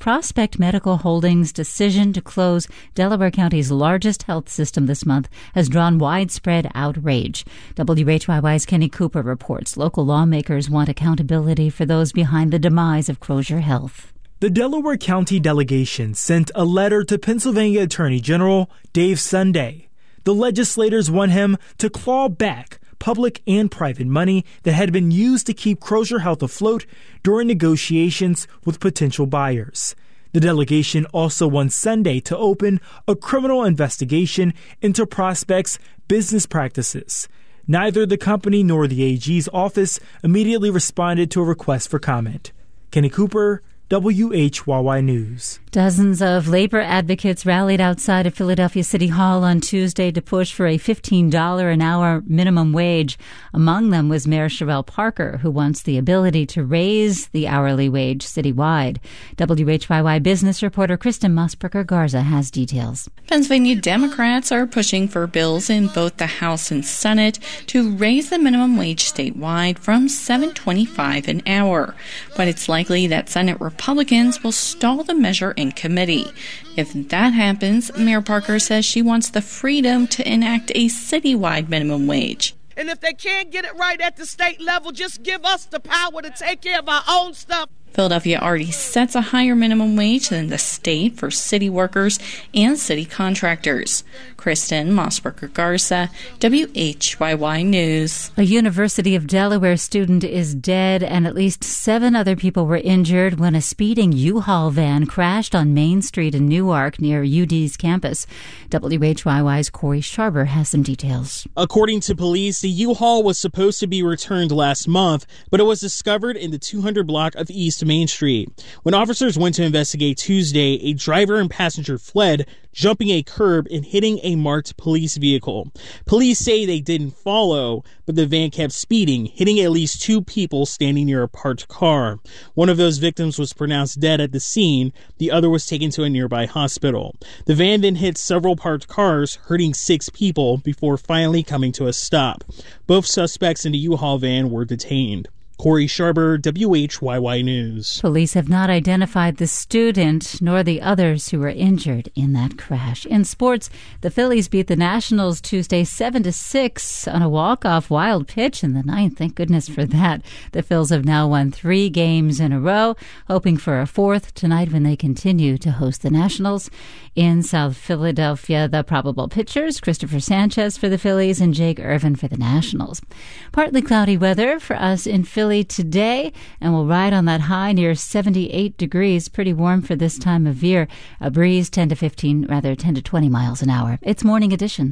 Prospect Medical Holdings' decision to close Delaware County's largest health system this month has drawn widespread outrage. WHYY's Kenny Cooper reports local lawmakers want accountability for those behind the demise of Crozier Health. The Delaware County delegation sent a letter to Pennsylvania Attorney General Dave Sunday. The legislators want him to claw back public and private money that had been used to keep Crozier Health afloat during negotiations with potential buyers. The delegation also wants Sunday to open a criminal investigation into Prospect's business practices. Neither the company nor the AG's office immediately responded to a request for comment. Kenny Cooper, WHYY News. Dozens of labor advocates rallied outside of Philadelphia City Hall on Tuesday to push for a $15 an hour minimum wage. Among them was Mayor Cherelle Parker, who wants the ability to raise the hourly wage citywide. WHYY business reporter Kristen Mossberger-Garza has details. Pennsylvania Democrats are pushing for bills in both the House and Senate to raise the minimum wage statewide from $7.25 an hour. But it's likely that Senate Republicans will stall the measure in committee. If that happens, Mayor Parker says she wants the freedom to enact a citywide minimum wage. And if they can't get it right at the state level, just give us the power to take care of our own stuff. Philadelphia already sets a higher minimum wage than the state for city workers and city contractors. Kristen Mossberger-Garza, WHYY News. A University of Delaware student is dead and at least 7 other people were injured when a speeding U-Haul van crashed on Main Street in Newark near UD's campus. WHYY's Corey Sharber has some details. According to police, the U-Haul was supposed to be returned last month, but it was discovered in the 200 block of East Main Street. When officers went to investigate Tuesday, a driver and passenger fled, jumping a curb and hitting a marked police vehicle. Police say they didn't follow, but the van kept speeding, hitting at least 2 people standing near a parked car. One of those victims was pronounced dead at the scene. The other was taken to a nearby hospital. The van then hit several parked cars, hurting 6 people before finally coming to a stop. Both suspects in the U-Haul van were detained. Corey Sharber, WHYY News. Police have not identified the student nor the others who were injured in that crash. In sports, the Phillies beat the Nationals Tuesday 7-6 on a walk-off wild pitch in the 9th. Thank goodness for that. The Phils have now won 3 games in a row, hoping for a 4th tonight when they continue to host the Nationals. In South Philadelphia, the probable pitchers, Christopher Sanchez for the Phillies and Jake Irvin for the Nationals. Partly cloudy weather for us in Philly today, and we'll ride on that high near 78 degrees. Pretty warm for this time of year. A breeze 10 to 20 miles an hour. It's Morning Edition.